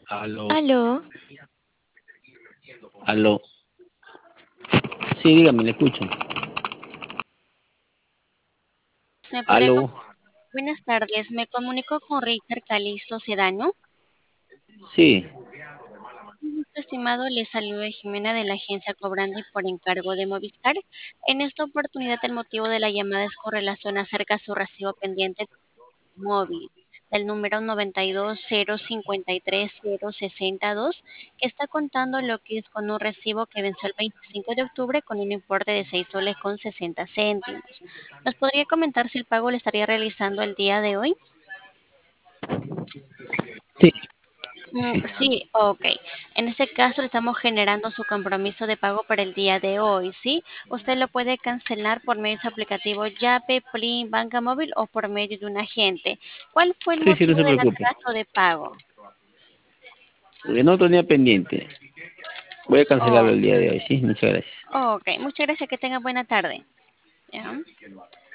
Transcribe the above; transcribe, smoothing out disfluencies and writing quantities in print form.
Aló, Aló, aló. Sí, dígame, le escucho. ¿me podría Aló, com- Buenas tardes, me comunico con Richard Calisto Sedano. sí, Estimado, le saluda Jimena de la agencia Cobrandi por encargo de Movistar. En esta oportunidad, el motivo de la llamada es con relación acerca de su recibo pendiente móvil del número 92053062, que está contando lo que es con un recibo que venció el 25 de octubre con un importe de 6 soles con 60 céntimos. ¿Nos podría comentar si el pago le estaría realizando el día de hoy? sí, Mm, sí. sí, ok. En ese caso, le estamos generando su compromiso de pago para el día de hoy, ¿sí? Usted lo puede cancelar por medio de su aplicativo Yape, Plin, Banca Móvil o por medio de un agente. ¿Cuál fue el Sí, sí, no motivo se del preocupe. atraso de pago? No tenía pendiente. Voy a cancelarlo Oh, el día de hoy, sí, muchas gracias. ok, muchas gracias, que tenga buena tarde. ¿Ya?